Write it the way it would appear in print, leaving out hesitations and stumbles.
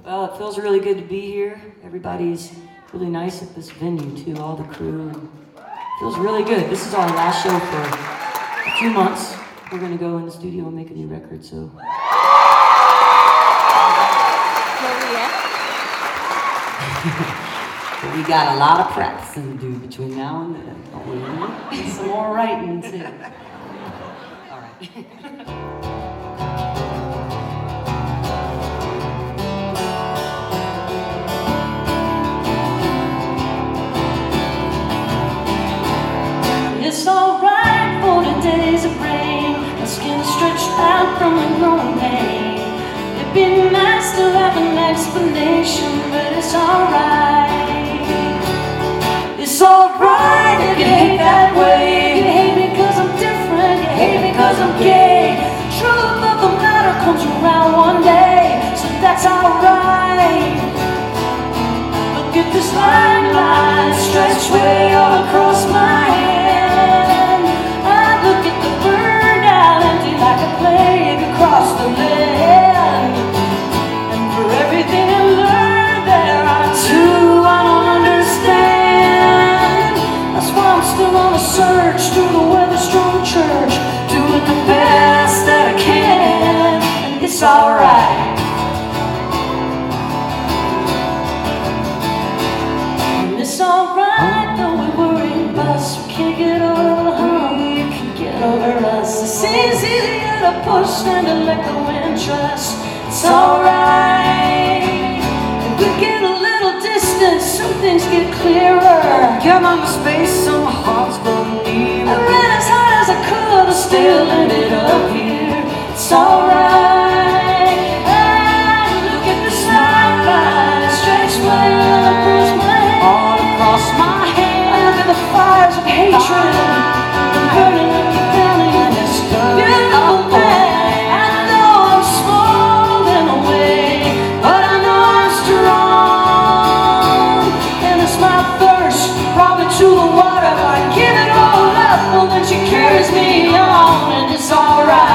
Well, it feels really good to be here. Everybody's really nice at this venue, too, all the crew. And it feels really good. This is our last show for a few months. We're going to go in the studio and make a new record, so... But we got a lot of practicing to do between now and then. And some more writing, too. All right. It's alright for the days of rain. My skin stretched out from the growing pain. It'd be nice to have an explanation, but it's alright. It's alright if you hate that way. You hate me cause I'm different, you hate me cause I'm gay. Truth of the matter comes around one day, so that's alright. Look at this line stretched way all across my hand. I look at the bird out empty like a plague across the land. And for everything I learned there are two I don't understand. That's why I'm still on a search through the weather-strong church, doing the best that I can, and it's alright. It's alright, though we worry about us. We can't get over the hump, you can get over us. It seems easier to push than to let go and trust. It's alright. If we get a little distance, some things get clearer. Give on the space, some hearts grow nearer. I ran as hard as I could, I still ended up here. It's alright. Look at the skyline, stretched way all across my head. All across my head. Under the fires of hatred, burning in the belly of this beautiful man. I know I'm small in a way, but I know I'm strong. And it's my thirst brought me to the water. I give it all up, well then she carries me on, and it's alright.